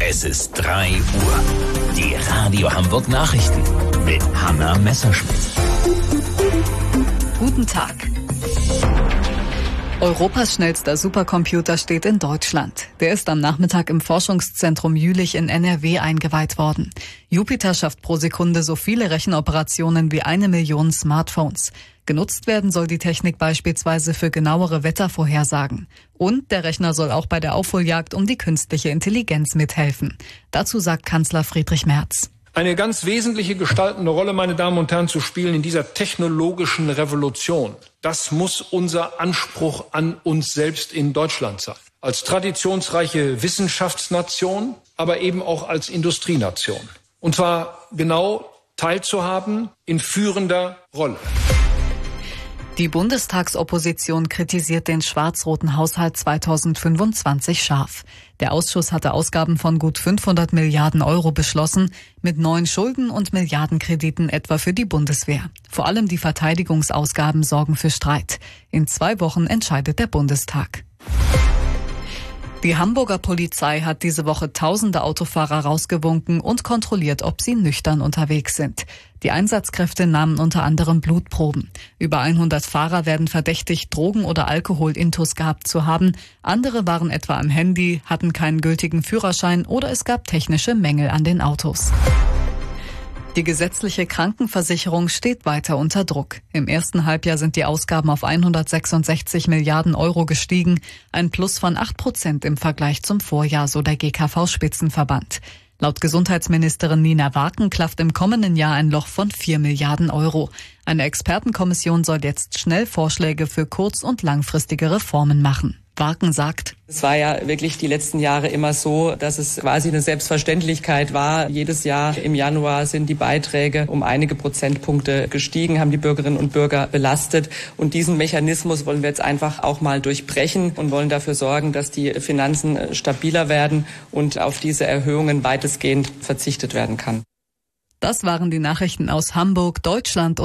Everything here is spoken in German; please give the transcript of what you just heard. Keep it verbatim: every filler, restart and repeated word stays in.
Es ist drei Uhr. Die Radio Hamburg Nachrichten mit Hanna Messerschmidt. Guten Tag. Europas schnellster Supercomputer steht in Deutschland. Der ist am Nachmittag im Forschungszentrum Jülich in N R W eingeweiht worden. Jupiter schafft pro Sekunde so viele Rechenoperationen wie eine Million Smartphones. Genutzt werden soll die Technik beispielsweise für genauere Wettervorhersagen. Und der Rechner soll auch bei der Aufholjagd um die künstliche Intelligenz mithelfen. Dazu sagt Kanzler Friedrich Merz: Eine ganz wesentliche gestaltende Rolle, meine Damen und Herren, zu spielen in dieser technologischen Revolution. Das muss unser Anspruch an uns selbst in Deutschland sein. Als traditionsreiche Wissenschaftsnation, aber eben auch als Industrienation. Und zwar genau teilzuhaben in führender Rolle. Die Bundestagsopposition kritisiert den schwarz-roten Haushalt zweitausendfünfundzwanzig scharf. Der Ausschuss hatte Ausgaben von gut fünfhundert Milliarden Euro beschlossen, mit neuen Schulden und Milliardenkrediten etwa für die Bundeswehr. Vor allem die Verteidigungsausgaben sorgen für Streit. In zwei Wochen entscheidet der Bundestag. Die Hamburger Polizei hat diese Woche tausende Autofahrer rausgewunken und kontrolliert, ob sie nüchtern unterwegs sind. Die Einsatzkräfte nahmen unter anderem Blutproben. Über hundert Fahrer werden verdächtigt, Drogen- oder Alkoholintus gehabt zu haben. Andere waren etwa am Handy, hatten keinen gültigen Führerschein oder es gab technische Mängel an den Autos. Die gesetzliche Krankenversicherung steht weiter unter Druck. Im ersten Halbjahr sind die Ausgaben auf hundertsechsundsechzig Milliarden Euro gestiegen, ein Plus von acht Prozent im Vergleich zum Vorjahr, so der G K V-Spitzenverband. Laut Gesundheitsministerin Nina Warken klafft im kommenden Jahr ein Loch von vier Milliarden Euro. Eine Expertenkommission soll jetzt schnell Vorschläge für kurz- und langfristige Reformen machen. Warken sagt: Es war ja wirklich die letzten Jahre immer so, dass es quasi eine Selbstverständlichkeit war. Jedes Jahr im Januar sind die Beiträge um einige Prozentpunkte gestiegen, haben die Bürgerinnen und Bürger belastet. Und diesen Mechanismus wollen wir jetzt einfach auch mal durchbrechen und wollen dafür sorgen, dass die Finanzen stabiler werden und auf diese Erhöhungen weitestgehend verzichtet werden kann. Das waren die Nachrichten aus Hamburg, Deutschland.